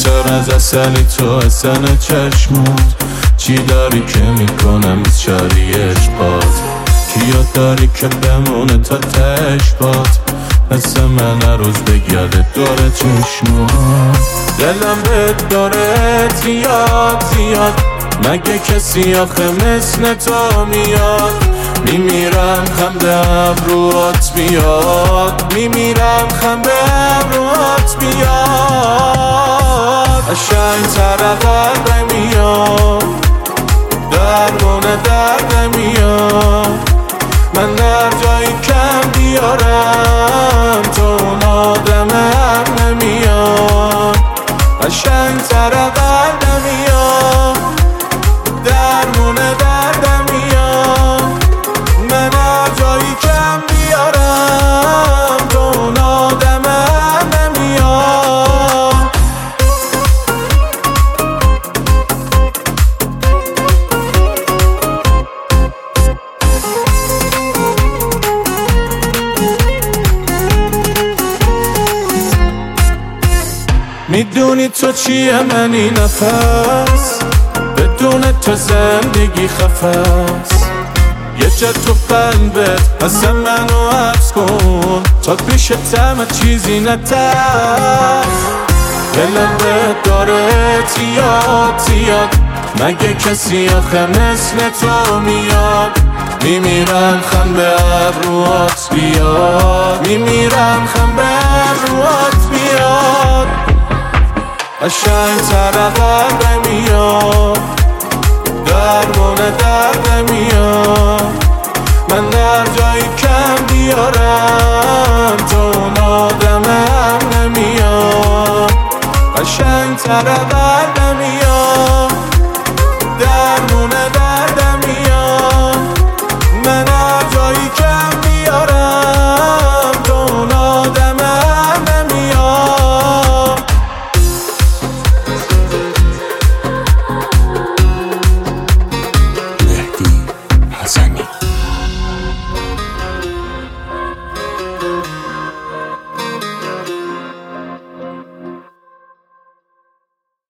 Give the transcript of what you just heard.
عطر از اصلی تو اصلا چشمات، چی داری که میکنم از شریش پات، کیا داری که بمونه تا تش پات، مثل من هر روز بگرده دور چشمات. دلم بهت داره زیاد زیاد، مگه کسی آخه مثل تو میاد؟ میمیرم خنده ابروات بیاد، میمیرم خنده ابروات بیاد. قشنگ تر قلب میاد، درمونه درد میاد، من در جایی کم بیارم تو اون آدمم نمیاد. قشنگ تر قلب میاد، درمونه درد میاد، من در جایی کم بیارم تو اون آدمم نمیاد. میدونی تو چیه من این نفس، بدون تو زندگی خفست، یه جا تو قلبت اصلا منو حبس کن تا پیش همه چیزی نترس. دلم بهت داره زیاد زیاد، مگه کسی آخه مثل تو میاد؟ میمیرم خم به ابروات بیاد، میمیرم خم به ابروات بیاد. قشنگ تر قلب میاد، درمونه درد میاد، من در جایی کم بیارم تو اون آدمم نمیاد. قشنگ تر